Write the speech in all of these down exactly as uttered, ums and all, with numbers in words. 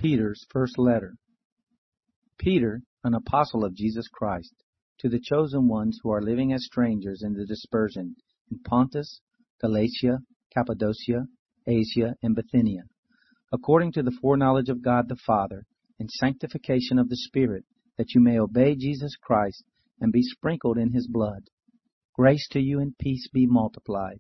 Peter's first letter. Peter, an apostle of Jesus Christ, to the chosen ones who are living as strangers in the dispersion in Pontus, Galatia, Cappadocia, Asia, and Bithynia, according to the foreknowledge of God the Father, and sanctification of the Spirit, that you may obey Jesus Christ and be sprinkled in his blood. Grace to you and peace be multiplied.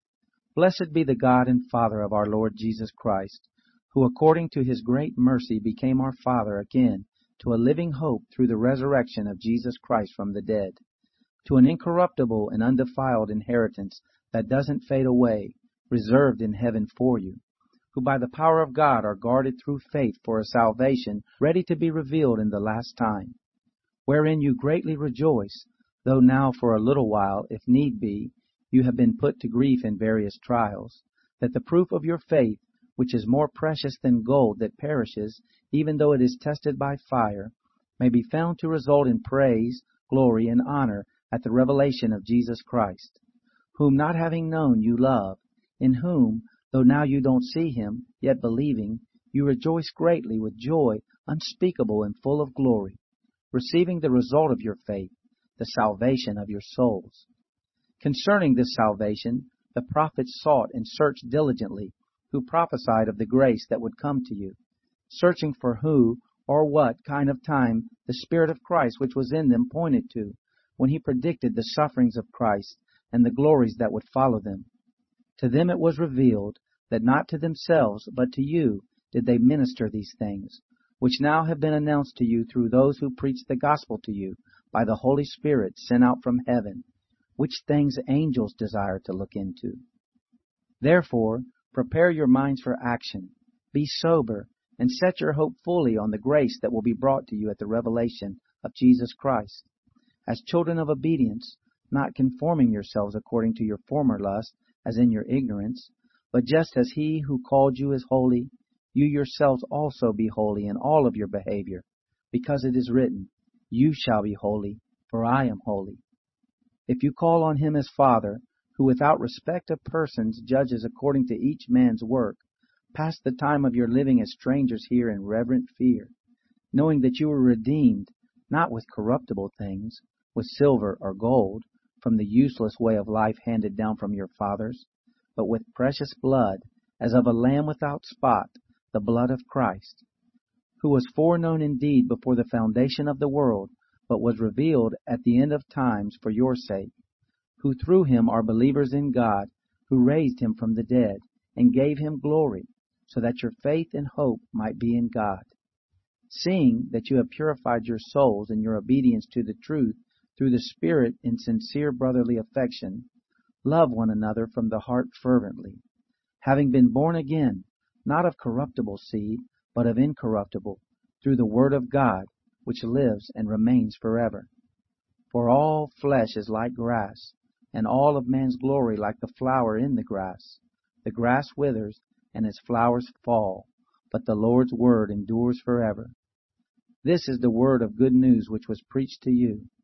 Blessed be the God and Father of our Lord Jesus Christ, who according to his great mercy became our Father again to a living hope through the resurrection of Jesus Christ from the dead, to an incorruptible and undefiled inheritance that doesn't fade away, reserved in heaven for you, who by the power of God are guarded through faith for a salvation ready to be revealed in the last time, wherein you greatly rejoice, though now for a little while, if need be, you have been put to grief in various trials, that the proof of your faith, which is more precious than gold that perishes, even though it is tested by fire, may be found to result in praise, glory, and honor at the revelation of Jesus Christ, whom not having known you love, in whom, though now you don't see him, yet believing, you rejoice greatly with joy unspeakable and full of glory, receiving the result of your faith, the salvation of your souls. Concerning this salvation, the prophets sought and searched diligently, who prophesied of the grace that would come to you, searching for who or what kind of time the Spirit of Christ which was in them pointed to, when he predicted the sufferings of Christ and the glories that would follow them. To them it was revealed that not to themselves, but to you did they minister these things, which now have been announced to you through those who preach the gospel to you by the Holy Spirit sent out from heaven, which things angels desire to look into. Therefore, prepare your minds for action, be sober, and set your hope fully on the grace that will be brought to you at the revelation of Jesus Christ. As children of obedience, not conforming yourselves according to your former lust, as in your ignorance, but just as he who called you is holy, you yourselves also be holy in all of your behavior, because it is written, You shall be holy, for I am holy. If you call on him as Father, who without respect of persons judges according to each man's work, pass the time of your living as strangers here in reverent fear, knowing that you were redeemed, not with corruptible things, with silver or gold, from the useless way of life handed down from your fathers, but with precious blood, as of a lamb without spot, the blood of Christ, who was foreknown indeed before the foundation of the world, but was revealed at the end of times for your sake, who through him are believers in God, who raised him from the dead, and gave him glory, so that your faith and hope might be in God. Seeing that you have purified your souls in your obedience to the truth through the Spirit in sincere brotherly affection, love one another from the heart fervently, having been born again, not of corruptible seed, but of incorruptible, through the word of God, which lives and remains forever. For all flesh is like grass, and all of man's glory like the flower in the grass. The grass withers, and its flowers fall, but the Lord's word endures forever. This is the word of good news which was preached to you,